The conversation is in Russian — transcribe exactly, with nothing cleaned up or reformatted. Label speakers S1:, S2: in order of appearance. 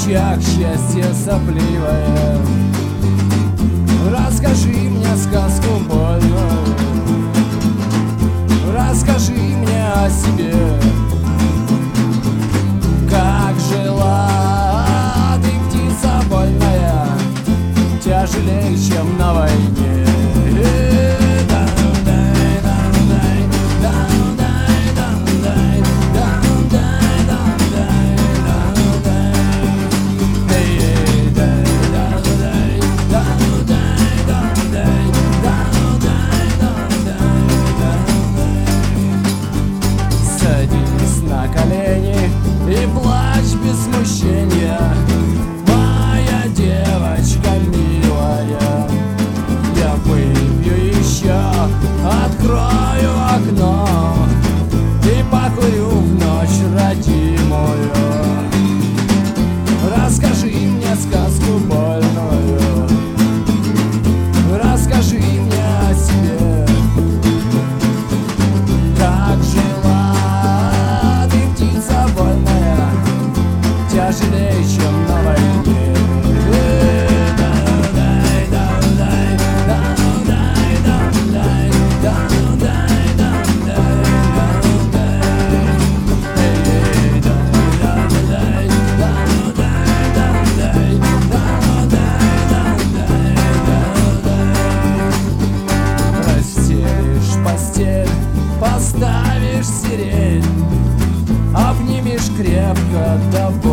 S1: очах счастье сопливое. Расскажи мне сказку больную, расскажи мне о себе. Как жила ты, птица вольная, тяжелее, чем на войне. Садись на колени и плачь без смущения, моя девочка милая. Я выпью еще, открою окно и покурю в ночь родимую. Расскажи мне сказку больную, расскажи мне о себе. Как жила ты, птица вольная, тяжелее, чем на войне. Поставишь сирень, обнимешь крепко до